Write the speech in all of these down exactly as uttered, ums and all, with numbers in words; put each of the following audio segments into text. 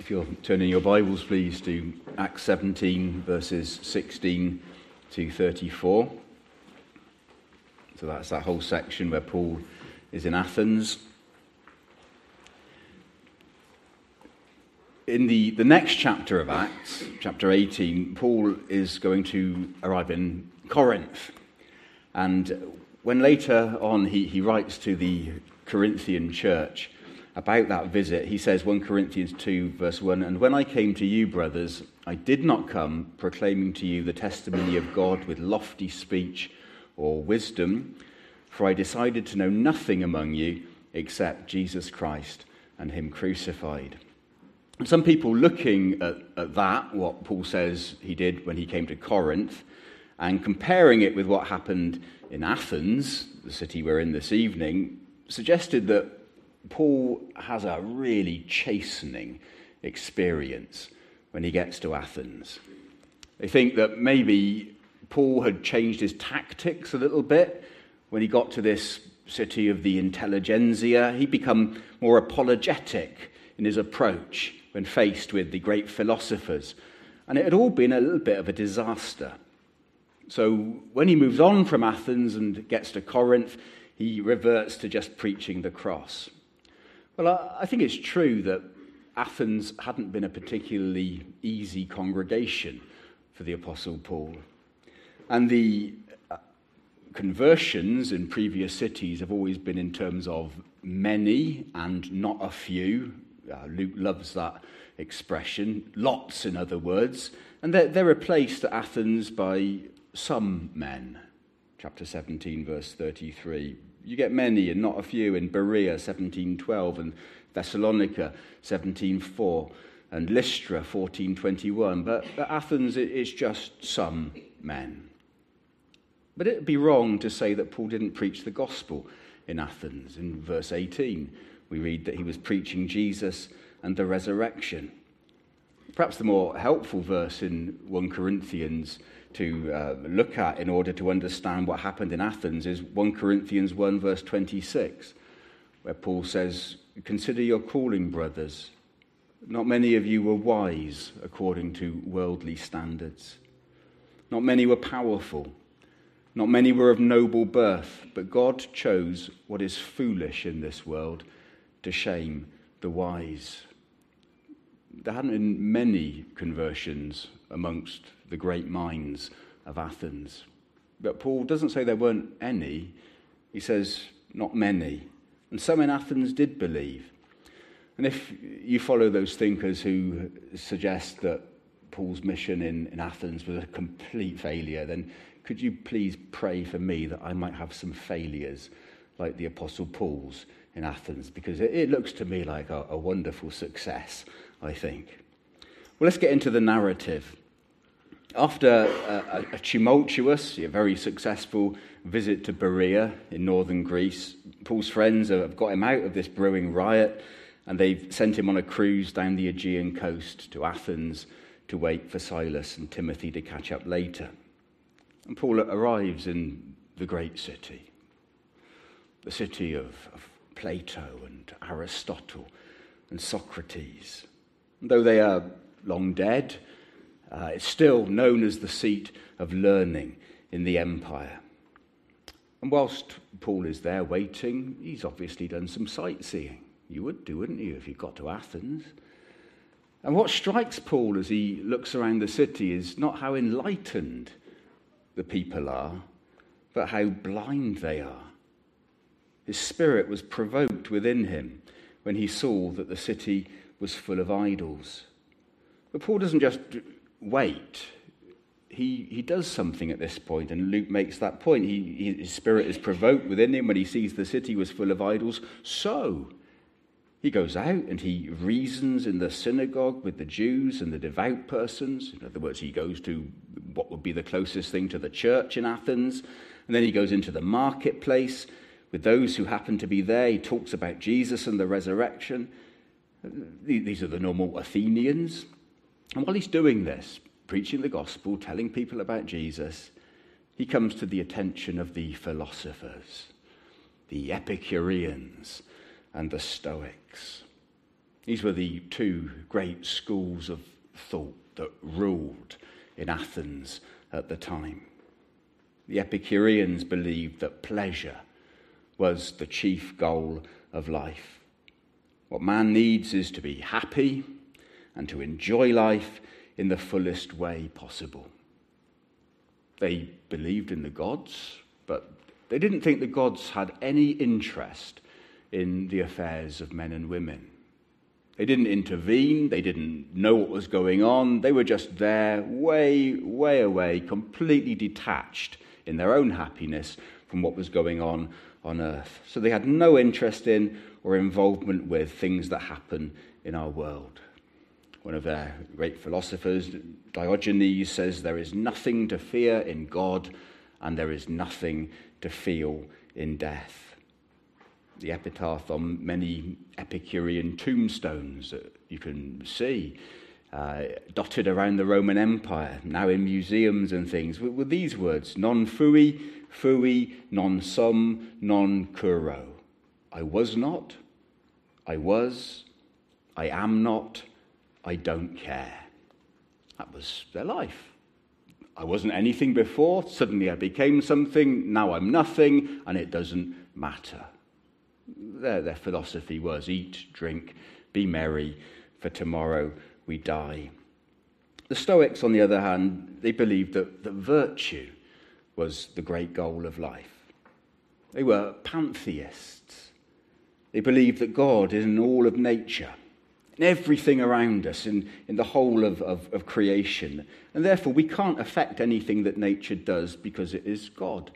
If you're turning your Bibles, please, to Acts seventeen, verses sixteen to thirty-four. So that's that whole section where Paul is in Athens. In the, the next chapter of Acts, chapter eighteen, Paul is going to arrive in Corinth. And when later on he, he writes to the Corinthian church about that visit, he says, First Corinthians two, verse one, "And when I came to you, brothers, I did not come proclaiming to you the testimony of God with lofty speech or wisdom, for I decided to know nothing among you except Jesus Christ and him crucified." And some people looking at, at that, what Paul says he did when he came to Corinth, and comparing it with what happened in Athens, the city we're in this evening, suggested that Paul has a really chastening experience when he gets to Athens. They think that maybe Paul had changed his tactics a little bit when he got to this city of the intelligentsia. He'd become more apologetic in his approach when faced with the great philosophers. And it had all been a little bit of a disaster. So when he moves on from Athens and gets to Corinth, he reverts to just preaching the cross. Well, I think it's true that Athens hadn't been a particularly easy congregation for the Apostle Paul. And the conversions in previous cities have always been in terms of many and not a few. Uh, Luke loves that expression. Lots, in other words. And they're, they're replaced at Athens by some men. Chapter seventeen, verse thirty-three. You get many and not a few in Berea, seventeen twelve, and Thessalonica, seventeen four, and Lystra, fourteen twenty-one. But at Athens, it's just some men. But it would be wrong to say that Paul didn't preach the gospel in Athens. In verse eighteen, we read that he was preaching Jesus and the resurrection. Perhaps the more helpful verse in First Corinthians to uh, look at in order to understand what happened in Athens is First Corinthians one, verse twenty-six, where Paul says, "Consider your calling, brothers. Not many of you were wise according to worldly standards. Not many were powerful. Not many were of noble birth, but God chose what is foolish in this world to shame the wise." There hadn't been many conversions amongst the great minds of Athens. But Paul doesn't say there weren't any. He says not many. And some in Athens did believe. And if you follow those thinkers who suggest that Paul's mission in, in Athens was a complete failure, then could you please pray for me that I might have some failures like the Apostle Paul's in Athens? Because it, it looks to me like a, a wonderful success, I think. Well, let's get into the narrative. After a, a tumultuous, a very successful visit to Berea in northern Greece, Paul's friends have got him out of this brewing riot, and they've sent him on a cruise down the Aegean coast to Athens to wait for Silas and Timothy to catch up later. And Paul arrives in the great city, the city of, of Plato and Aristotle and Socrates. And though they are long dead, Uh, it's still known as the seat of learning in the empire. And whilst Paul is there waiting, he's obviously done some sightseeing. You would do, wouldn't you, if you got to Athens? And what strikes Paul as he looks around the city is not how enlightened the people are, but how blind they are. His spirit was provoked within him when he saw that the city was full of idols. But Paul doesn't just wait. He he does something at this point, and Luke makes that point. He, he, his spirit is provoked within him when he sees the city was full of idols. So he goes out and he reasons in the synagogue with the Jews and the devout persons. In other words, he goes to what would be the closest thing to the church in Athens. And then he goes into the marketplace with those who happen to be there. He talks about Jesus and the resurrection. These are the normal Athenians. And while he's doing this, preaching the gospel, telling people about Jesus, he comes to the attention of the philosophers, the Epicureans and the Stoics. These were the two great schools of thought that ruled in Athens at the time. The Epicureans believed that pleasure was the chief goal of life. What man needs is to be happy and to enjoy life in the fullest way possible. They believed in the gods, but they didn't think the gods had any interest in the affairs of men and women. They didn't intervene, they didn't know what was going on, they were just there, way, way away, completely detached in their own happiness from what was going on on earth. So they had no interest in or involvement with things that happen in our world. One of their great philosophers, Diogenes, says there is nothing to fear in God and there is nothing to feel in death. The epitaph on many Epicurean tombstones that you can see uh, dotted around the Roman Empire, now in museums and things, with, with these words: non fui, fui, non sum, non curo. I was not, I was, I am not, I don't care. That was their life. I wasn't anything before, suddenly I became something, now I'm nothing, and it doesn't matter. Their, their philosophy was eat, drink, be merry, for tomorrow we die. The Stoics, on the other hand, they believed that, that virtue was the great goal of life. They were pantheists. They believed that God is in all of nature, in everything around us, in, in the whole of, of, of creation. And therefore we can't affect anything that nature does because it is God.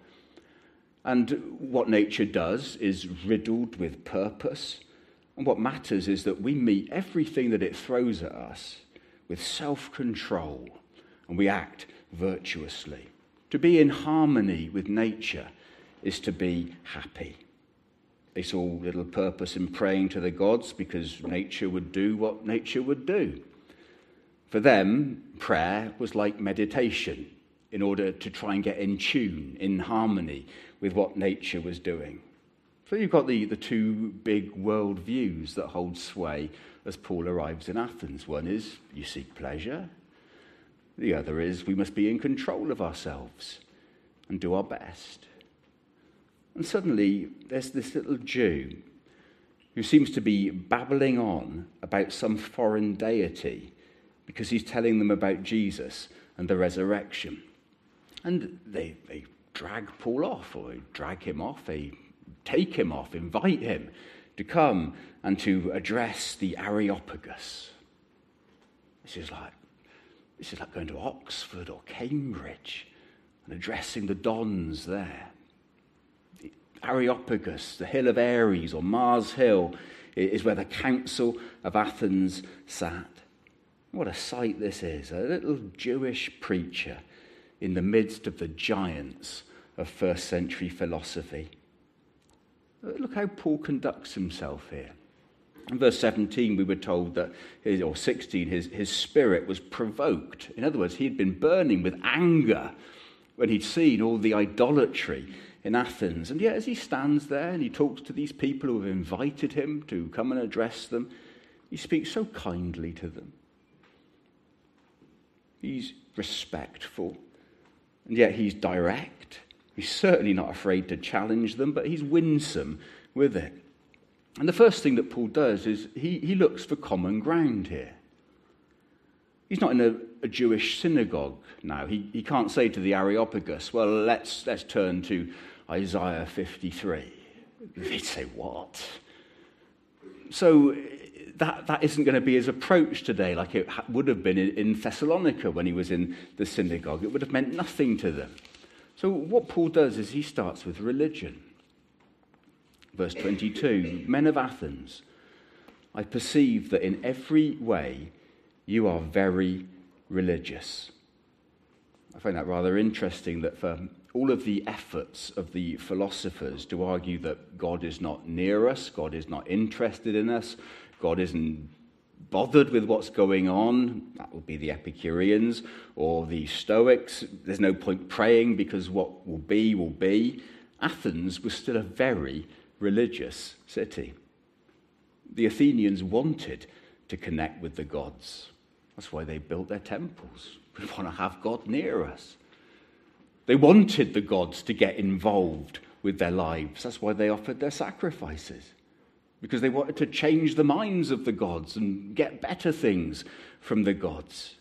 And what nature does is riddled with purpose. And what matters is that we meet everything that it throws at us with self-control, and we act virtuously. To be in harmony with nature is to be happy. They saw little purpose in praying to the gods because nature would do what nature would do. For them, prayer was like meditation in order to try and get in tune, in harmony with what nature was doing. So you've got the, the two big world views that hold sway as Paul arrives in Athens. One is you seek pleasure. The other is we must be in control of ourselves and do our best. And suddenly there's this little Jew who seems to be babbling on about some foreign deity because he's telling them about Jesus and the resurrection. And they, they drag Paul off, or they drag him off, they take him off, invite him to come and to address the Areopagus. This is like, this is like going to Oxford or Cambridge and addressing the dons there. The Areopagus, the hill of Ares or Mars Hill, is where the Council of Athens sat. What a sight this is, a little Jewish preacher in the midst of the giants of first century philosophy. Look how Paul conducts himself here. In verse seventeen, we were told that, his, or sixteen, his, his spirit was provoked. In other words, he had been burning with anger when he'd seen all the idolatry in Athens. And yet as he stands there and he talks to these people who have invited him to come and address them, he speaks so kindly to them. He's respectful, and yet he's direct. He's certainly not afraid to challenge them, but he's winsome with it. And the first thing that Paul does is he, he looks for common ground here. He's not in a, a Jewish synagogue now. He, he can't say to the Areopagus, well, let's, let's turn to Isaiah fifty-three. They'd say, what? So that, that isn't going to be his approach today like it would have been in, in Thessalonica when he was in the synagogue. It would have meant nothing to them. So what Paul does is he starts with religion. Verse twenty-two, men of Athens, I perceive that in every way you are very religious. I find that rather interesting that for all of the efforts of the philosophers to argue that God is not near us, God is not interested in us, God isn't bothered with what's going on, that would be the Epicureans or the Stoics. There's no point praying because what will be, will be. Athens was still a very religious city. The Athenians wanted to connect with the gods. That's why they built their temples. We want to have God near us. They wanted the gods to get involved with their lives. That's why they offered their sacrifices. Because they wanted to change the minds of the gods and get better things from the gods.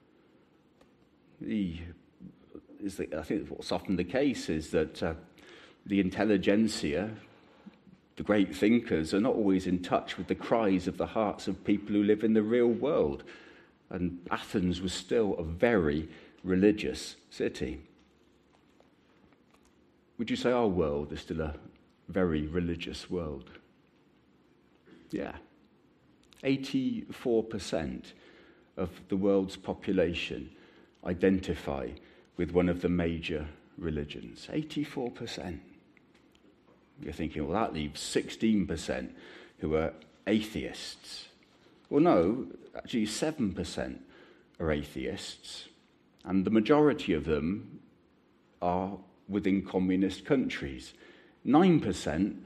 The, is the, I think what's often the case is that uh, the intelligentsia, the great thinkers, are not always in touch with the cries of the hearts of people who live in the real world. And Athens was still a very religious city. Would you say our world is still a very religious world? Yeah. eighty-four percent of the world's population identify with one of the major religions. eighty-four percent. You're thinking, well, that leaves sixteen percent who are atheists. Well, no, actually seven percent are atheists, and the majority of them are within communist countries. nine percent,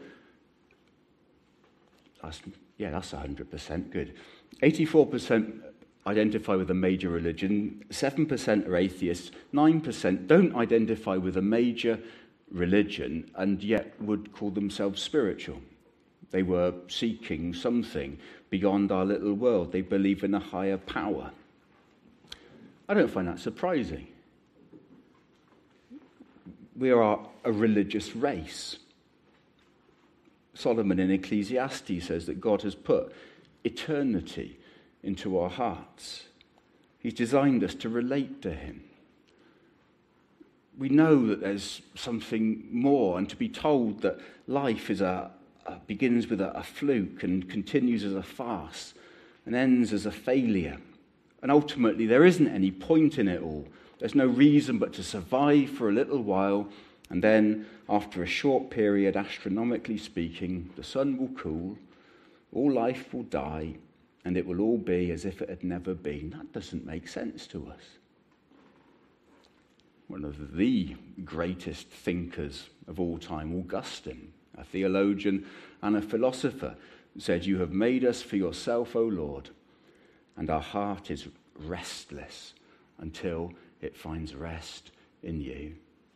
that's, yeah, that's one hundred percent, good. eighty-four percent identify with a major religion, seven percent are atheists, nine percent don't identify with a major religion and yet would call themselves spiritual. They were seeking something beyond our little world. They believe in a higher power. I don't find that surprising. We are a religious race. Solomon in Ecclesiastes says that God has put eternity into our hearts. He's designed us to relate to him. We know that there's something more, and to be told that life is a, a begins with a, a fluke and continues as a farce and ends as a failure. And ultimately there isn't any point in it all. There's no reason but to survive for a little while, and then, after a short period, astronomically speaking, the sun will cool, all life will die, and it will all be as if it had never been. That doesn't make sense to us. One of the greatest thinkers of all time, Augustine, a theologian and a philosopher, said, "You have made us for yourself, O Lord, and our heart is restless until it finds rest in you."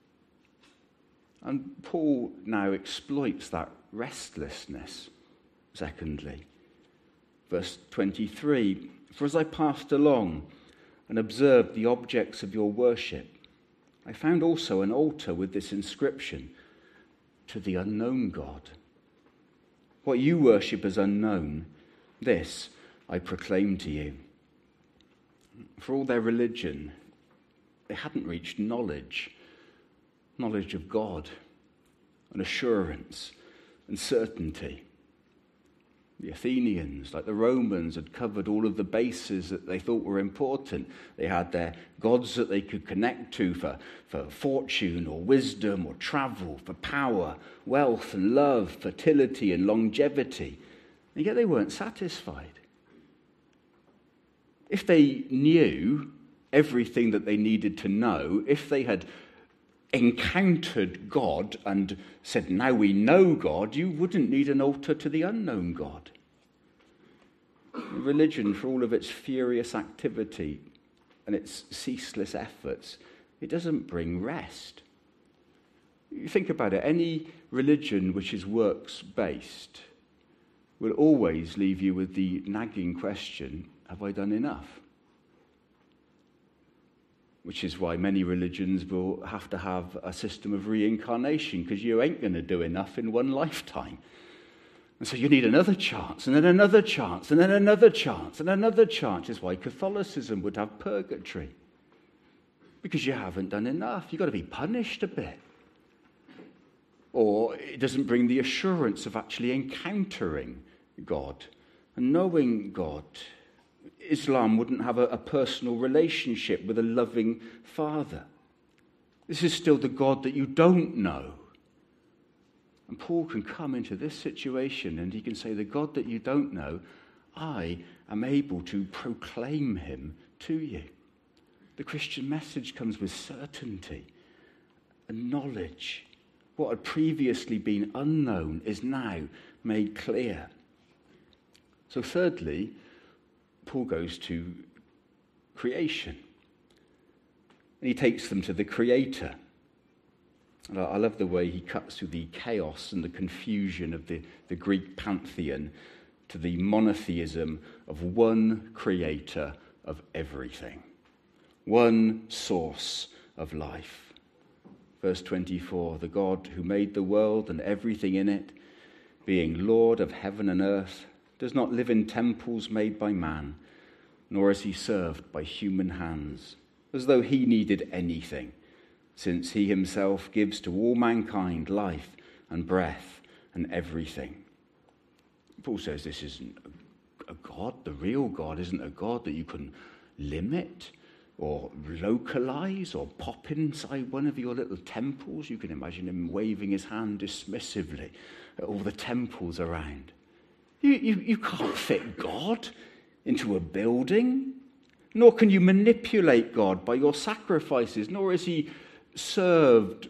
And Paul now exploits that restlessness. Secondly, verse twenty-three, "For as I passed along and observed the objects of your worship, I found also an altar with this inscription, 'To the unknown God.' What you worship as unknown, this I proclaim to you." For all their religion, they hadn't reached knowledge, knowledge of God, and assurance and certainty. The Athenians, like the Romans, had covered all of the bases that they thought were important. They had their gods that they could connect to for, for fortune or wisdom or travel, for power, wealth and love, fertility and longevity. And yet they weren't satisfied. If they knew everything that they needed to know, if they had encountered God and said, "Now we know God," you wouldn't need an altar to the unknown God. Religion, for all of its furious activity and its ceaseless efforts, it doesn't bring rest. You think about it, any religion which is works-based will always leave you with the nagging question, have I done enough? Which is why many religions will have to have a system of reincarnation, because you ain't going to do enough in one lifetime. And so you need another chance, and then another chance, and then another chance, and another chance. Is why Catholicism would have purgatory. Because you haven't done enough. You've got to be punished a bit. Or it doesn't bring the assurance of actually encountering God and knowing God. Islam wouldn't have a, a personal relationship with a loving Father. This is still the God that you don't know. And Paul can come into this situation and he can say, the God that you don't know, I am able to proclaim him to you. The Christian message comes with certainty and knowledge. What had previously been unknown is now made clear. So thirdly, Paul goes to creation. And he takes them to the Creator. And I love the way he cuts through the chaos and the confusion of the, the Greek pantheon to the monotheism of one creator of everything, one source of life. Verse twenty-four, the God who made the world and everything in it, being Lord of heaven and earth, does not live in temples made by man, nor is he served by human hands, as though he needed anything, since he himself gives to all mankind life and breath and everything. Paul says this isn't a God. The real God isn't a God that you can limit or localize or pop inside one of your little temples. You can imagine him waving his hand dismissively at all the temples around. You, you, you can't fit God into a building, nor can you manipulate God by your sacrifices, nor is he served,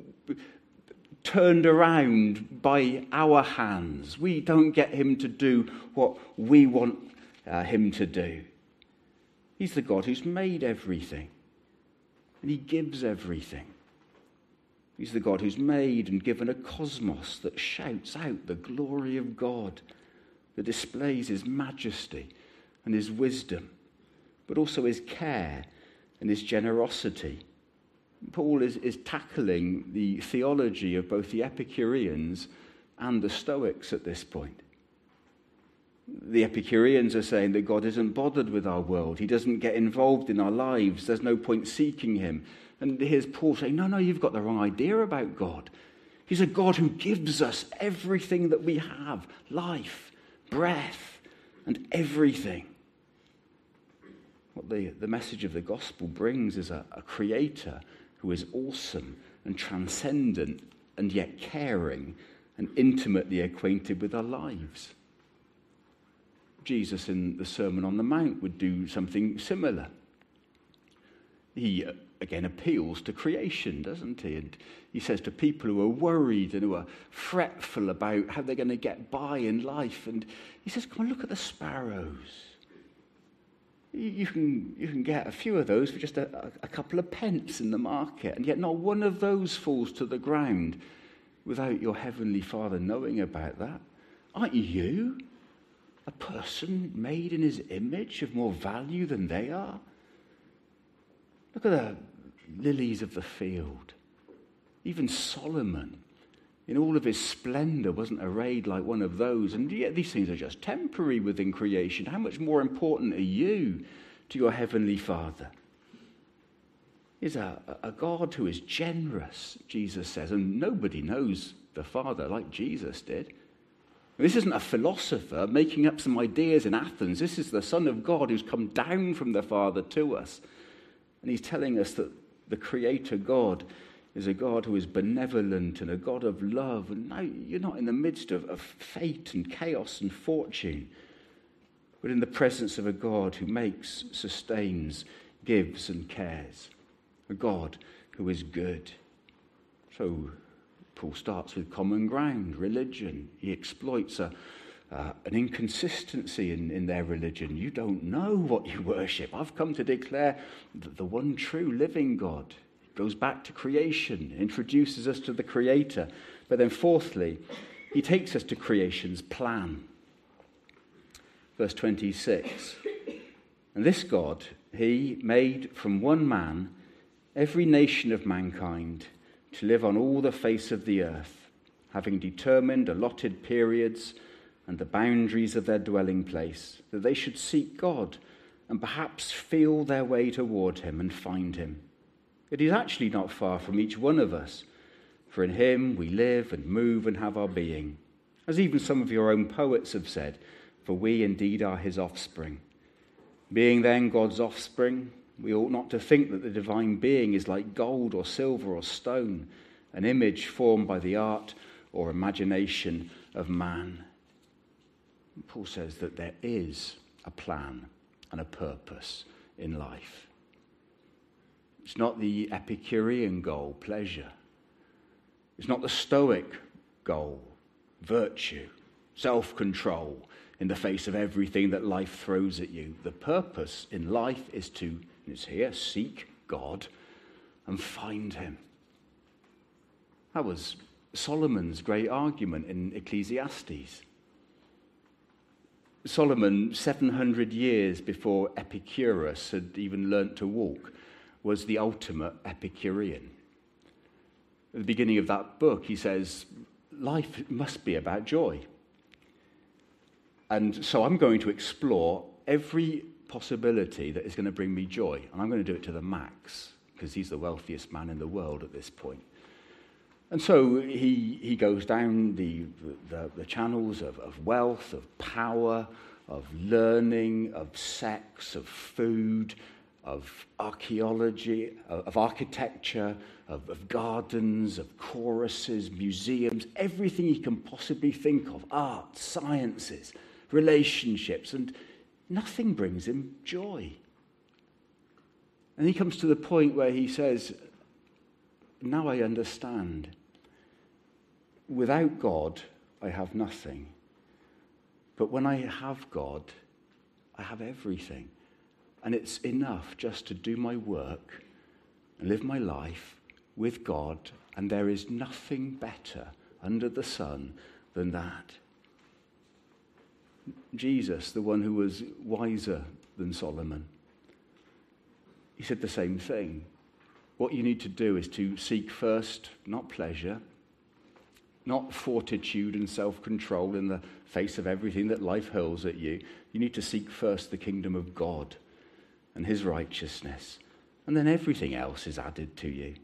turned around by our hands. We don't get him to do what we want uh, him to do. He's the God who's made everything, and he gives everything. He's the God who's made and given a cosmos that shouts out the glory of God, that displays his majesty and his wisdom, but also his care and his generosity. Paul is, is tackling the theology of both the Epicureans and the Stoics at this point. The Epicureans are saying that God isn't bothered with our world. He doesn't get involved in our lives. There's no point seeking him. And here's Paul saying, no, no, you've got the wrong idea about God. He's a God who gives us everything that we have, life, breath, and everything. What the, the message of the gospel brings is a, a creator who is awesome and transcendent and yet caring and intimately acquainted with our lives. Jesus in the Sermon on the Mount would do something similar. He, again, appeals to creation, doesn't he? And he says to people who are worried and who are fretful about how they're going to get by in life, and he says, come on, look at the sparrows. You can, you can get a few of those for just a, a couple of pence in the market, and yet not one of those falls to the ground without your heavenly Father knowing about that. Aren't you a person made in his image of more value than they are? Look at the lilies of the field. Even Solomon, in all of his splendor, wasn't arrayed like one of those. And yet these things are just temporary within creation. How much more important are you to your heavenly Father? He's a, a God who is generous, Jesus says. And nobody knows the Father like Jesus did. This isn't a philosopher making up some ideas in Athens. This is the Son of God who's come down from the Father to us. And he's telling us that the Creator God is a God who is benevolent and a God of love. And now you're not in the midst of, of fate and chaos and fortune, but in the presence of a God who makes, sustains, gives and cares. A God who is good. So Paul starts with common ground, religion. He exploits a, uh, an inconsistency in, in their religion. You don't know what you worship. I've come to declare the, the one true living God. It goes back to creation, introduces us to the Creator. But then fourthly, he takes us to creation's plan. Verse twenty-six. And this God, he made from one man every nation of mankind to live on all the face of the earth, having determined allotted periods and the boundaries of their dwelling place, that they should seek God and perhaps feel their way toward him and find him. It is actually not far from each one of us, for in him we live and move and have our being. As even some of your own poets have said, for we indeed are his offspring. Being then God's offspring, we ought not to think that the divine being is like gold or silver or stone, an image formed by the art or imagination of man. Paul says that there is a plan and a purpose in life. It's not the Epicurean goal, pleasure. It's not the Stoic goal, virtue, self-control, in the face of everything that life throws at you. The purpose in life is to, and it's here, seek God and find him. That was Solomon's great argument in Ecclesiastes. Solomon, seven hundred years before Epicurus had even learnt to walk, was the ultimate Epicurean. At the beginning of that book, he says, life must be about joy. And so I'm going to explore every possibility that is going to bring me joy. And I'm going to do it to the max, because he's the wealthiest man in the world at this point. And so he, he goes down the, the, the channels of, of wealth, of power, of learning, of sex, of food, of archaeology, of architecture, of, of gardens, of choruses, museums, everything he can possibly think of, art, sciences, relationships, and nothing brings him joy. And he comes to the point where he says, now I understand. Without God, I have nothing. But when I have God, I have everything. And it's enough just to do my work and live my life with God. And there is nothing better under the sun than that. Jesus, the one who was wiser than Solomon, he said the same thing. What you need to do is to seek first, not pleasure, not fortitude and self-control in the face of everything that life hurls at you. You need to seek first the kingdom of God and his righteousness, and then everything else is added to you.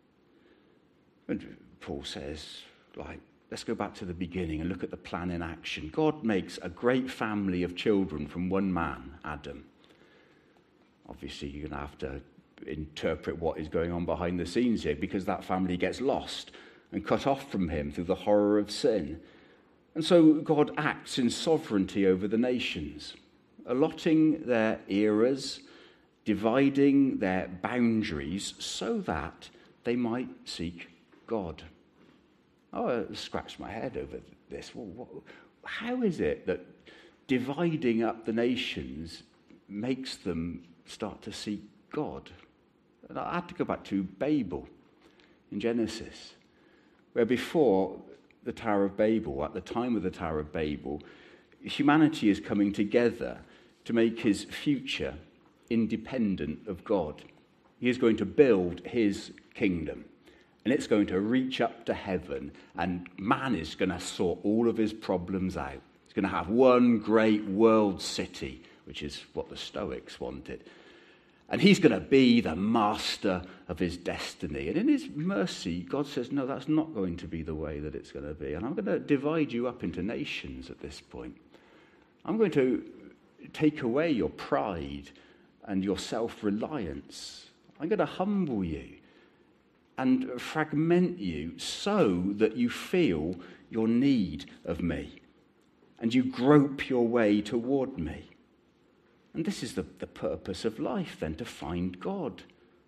And Paul says, like, let's go back to the beginning and look at the plan in action. God makes a great family of children from one man, Adam. Obviously, you're going to have to interpret what is going on behind the scenes here, because that family gets lost and cut off from him through the horror of sin. And so God acts in sovereignty over the nations, allotting their eras, dividing their boundaries so that they might seek God. Oh, I scratched my head over this. Well, what, how is it that dividing up the nations makes them start to seek God? And I had to go back to Babel in Genesis, where before the Tower of Babel, at the time of the Tower of Babel, humanity is coming together to make his future independent of God. He is going to build his kingdom, and it's going to reach up to heaven, and man is going to sort all of his problems out. He's going to have one great world city, which is what the Stoics wanted. And he's going to be the master of his destiny. And in his mercy, God says, no, that's not going to be the way that it's going to be. And I'm going to divide you up into nations at this point. I'm going to take away your pride and your self-reliance. I'm going to humble you and fragment you so that you feel your need of me and you grope your way toward me. And this is the, the purpose of life, then, to find God.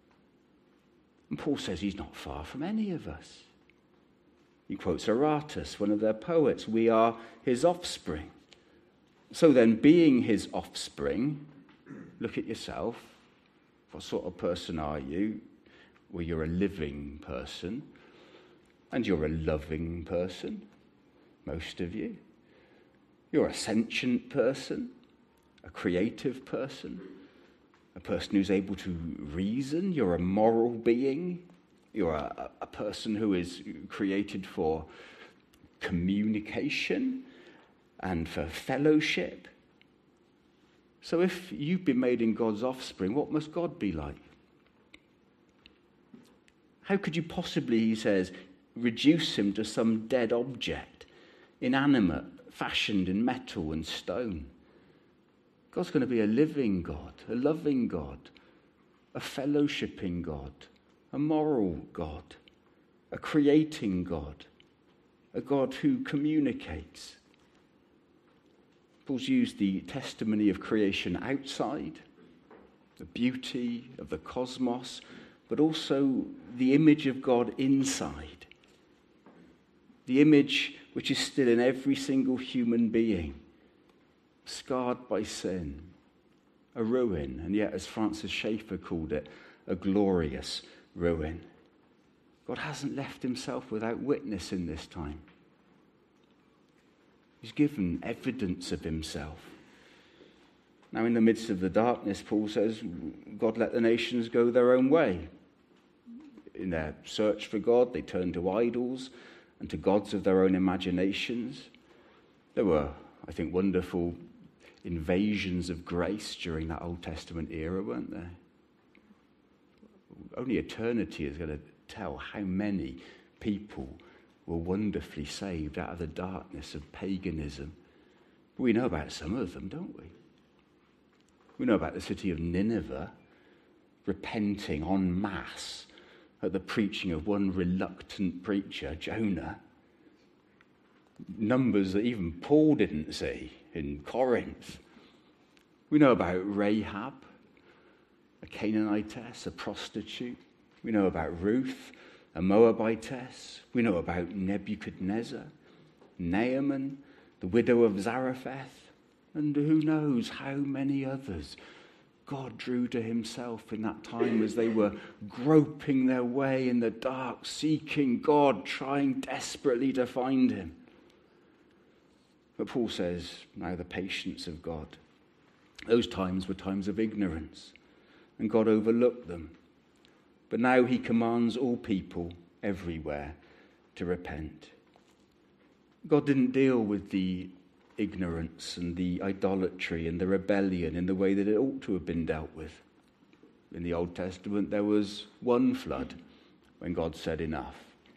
And Paul says he's not far from any of us. He quotes Aratus, one of their poets. We are his offspring. So then, being his offspring, look at yourself. What sort of person are you? Well, you're a living person. And you're a loving person, most of you. You're a sentient person. A creative person, a person who's able to reason. You're a moral being. You're a, a person who is created for communication and for fellowship. So if you've been made in God's offspring, what must God be like? How could you possibly, he says, reduce him to some dead object, inanimate, fashioned in metal and stone? God's going to be a living God, a loving God, a fellowshipping God, a moral God, a creating God, a God who communicates. Paul's used the testimony of creation outside, the beauty of the cosmos, but also the image of God inside, the image which is still in every single human being. scarred by sin, a ruin, and yet, as Francis Schaeffer called it, a glorious ruin. God hasn't left himself without witness in this time. He's given evidence of himself. Now, in the midst of the darkness, Paul says, God let the nations go their own way. In their search for God, they turned to idols and to gods of their own imaginations. There were, I think, wonderful invasions of grace during that Old Testament era, weren't there? Only eternity is going to tell how many people were wonderfully saved out of the darkness of paganism. But we know about some of them, don't we? We know about the city of Nineveh repenting en masse at the preaching of one reluctant preacher, Jonah. Numbers that even Paul didn't see in Corinth. We know about Rahab, a Canaanitess, a prostitute. We know about Ruth, a Moabitess. We know about Nebuchadnezzar, Naaman, the widow of Zarephath, and who knows how many others God drew to himself in that time as they were groping their way in the dark, seeking God, trying desperately to find him. But Paul says, now the patience of God. Those times were times of ignorance, and God overlooked them. But now he commands all people everywhere to repent. God didn't deal with the ignorance and the idolatry and the rebellion in the way that it ought to have been dealt with. In the Old Testament, there was one flood when God said enough.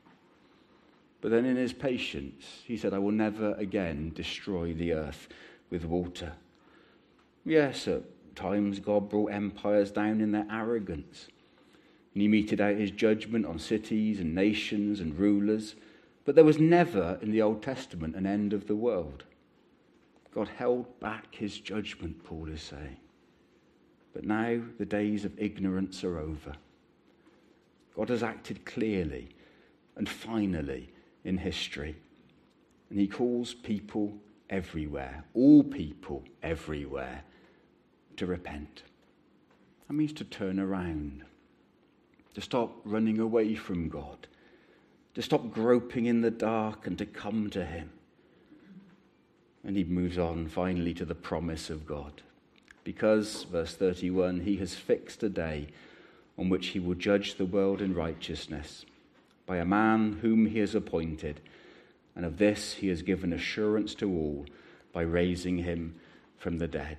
But then in his patience, he said, I will never again destroy the earth with water. Yes, at times God brought empires down in their arrogance. And he meted out his judgment on cities and nations and rulers. But there was never in the Old Testament an end of the world. God held back his judgment, Paul is saying. But now the days of ignorance are over. God has acted clearly and finally in history. And he calls people everywhere, all people everywhere, to repent. That means to turn around, to stop running away from God, to stop groping in the dark and to come to him. And he moves on finally to the promise of God. Because, verse thirty-one, he has fixed a day on which he will judge the world in righteousness by a man whom he has appointed. And of this he has given assurance to all by raising him from the dead.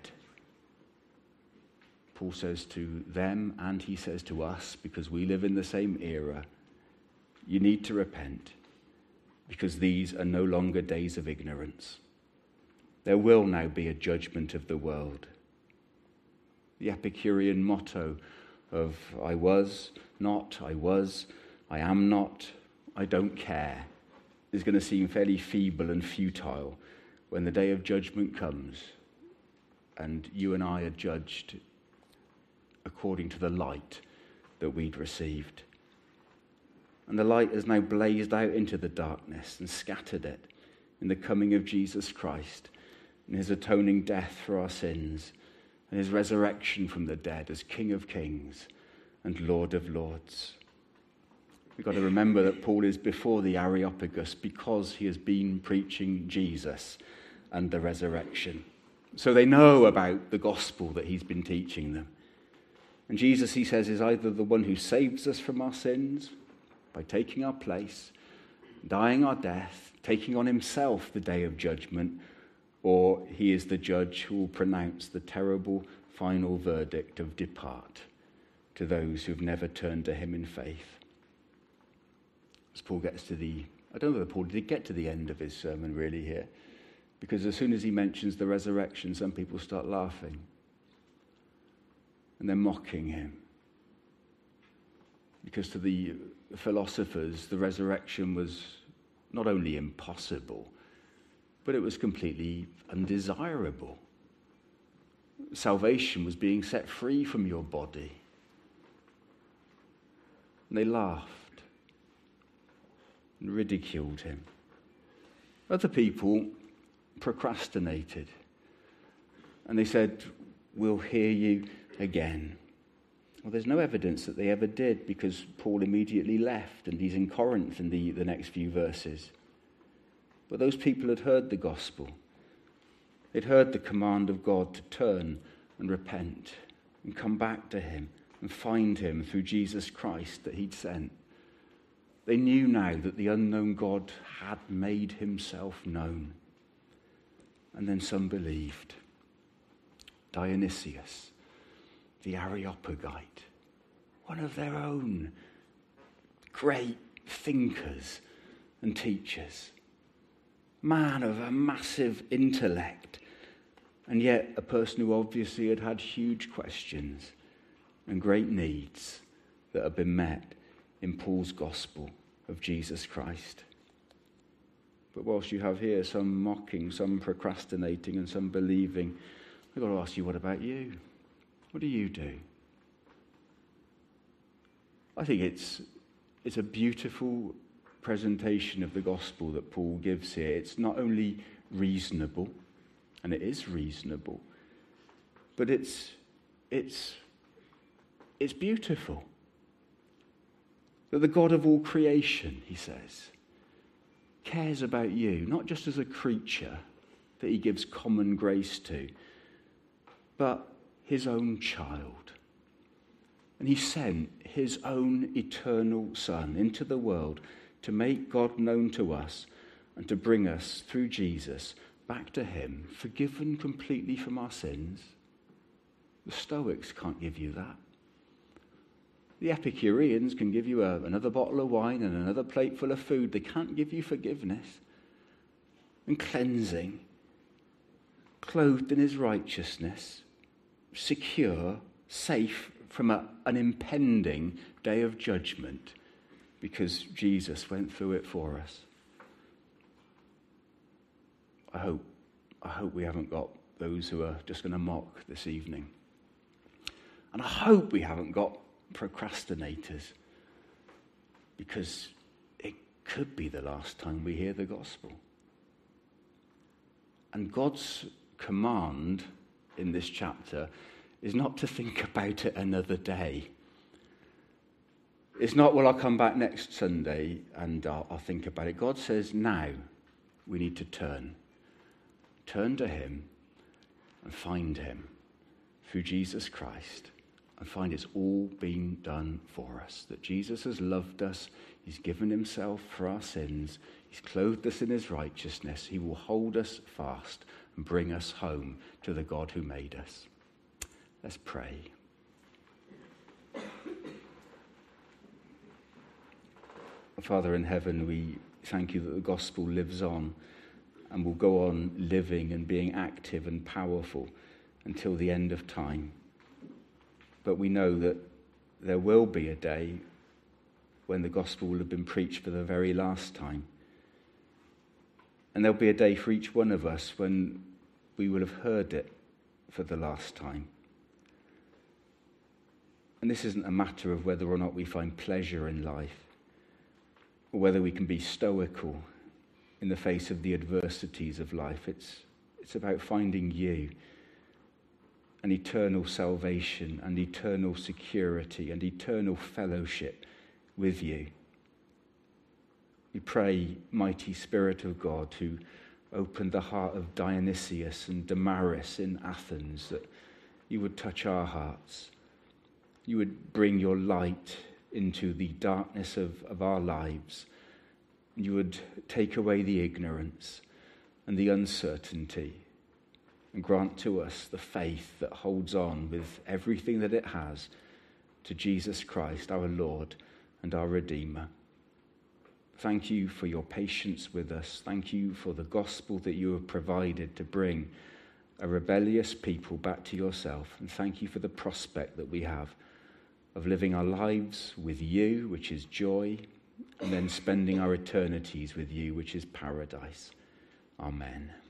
Paul says to them, and he says to us, because we live in the same era, you need to repent, because these are no longer days of ignorance. There will now be a judgment of the world. The Epicurean motto of I was not, I was, I am not, I don't care, is going to seem fairly feeble and futile when the day of judgment comes and you and I are judged according to the light that we'd received. And the light has now blazed out into the darkness and scattered it in the coming of Jesus Christ, in his atoning death for our sins, and his resurrection from the dead as King of Kings and Lord of Lords. We've got to remember that Paul is before the Areopagus because he has been preaching Jesus and the resurrection. So they know about the gospel that he's been teaching them. And Jesus, he says, is either the one who saves us from our sins by taking our place, dying our death, taking on himself the day of judgment, or he is the judge who will pronounce the terrible final verdict of depart to those who've never turned to him in faith. As Paul gets to the, I don't know whether Paul did get to the end of his sermon really here, because as soon as he mentions the resurrection, some people start laughing. And they're mocking him. Because to the philosophers, the resurrection was not only impossible, but it was completely undesirable. Salvation was being set free from your body. And they laughed and ridiculed him. Other people procrastinated. And they said, we'll hear you again. Well, there's no evidence that they ever did, because Paul immediately left and he's in Corinth in the, the next few verses. But those people had heard the gospel. They'd heard the command of God to turn and repent and come back to him and find him through Jesus Christ that he'd sent. They knew now that the unknown God had made himself known. And then some believed. Dionysius, the Areopagite, one of their own great thinkers and teachers, man of a massive intellect, and yet a person who obviously had had huge questions and great needs that have been met in Paul's gospel of Jesus Christ. But whilst you have here some mocking, some procrastinating, and some believing, I've got to ask you, what about you? What do you do? I think it's it's a beautiful presentation of the gospel that Paul gives here. It's not only reasonable, and it is reasonable, but it's it's it's beautiful. That the God of all creation, he says, cares about you, not just as a creature that he gives common grace to, but his own child. And he sent his own eternal Son into the world to make God known to us and to bring us through Jesus back to him, forgiven completely from our sins. The Stoics can't give you that. The Epicureans can give you a, another bottle of wine and another plate full of food. They can't give you forgiveness and cleansing, clothed in his righteousness, secure, safe from a, an impending day of judgment, because Jesus went through it for us. I hope, I hope we haven't got those who are just going to mock this evening. And I hope we haven't got procrastinators, because it could be the last time we hear the gospel. And God's command in this chapter is not to think about it another day. It's not, well, I'll come back next Sunday and I'll, I'll think about it. God says now we need to turn. Turn to him and find him through Jesus Christ, and find it's all been done for us. That Jesus has loved us. He's given himself for our sins. He's clothed us in his righteousness. He will hold us fast and bring us home to the God who made us. Let's pray. Father in heaven, we thank you that the gospel lives on and will go on living and being active and powerful until the end of time. But we know that there will be a day when the gospel will have been preached for the very last time. And there'll be a day for each one of us when we will have heard it for the last time. And this isn't a matter of whether or not we find pleasure in life, or whether we can be stoical in the face of the adversities of life. It's, it's about finding you, and eternal salvation, and eternal security, and eternal fellowship with you. We pray, mighty Spirit of God, who opened the heart of Dionysius and Damaris in Athens, that you would touch our hearts. You would bring your light into the darkness of, of our lives. You would take away the ignorance and the uncertainty, and grant to us the faith that holds on with everything that it has to Jesus Christ, our Lord and our Redeemer. Thank you for your patience with us. Thank you for the gospel that you have provided to bring a rebellious people back to yourself. And thank you for the prospect that we have of living our lives with you, which is joy, and then spending our eternities with you, which is paradise. Amen.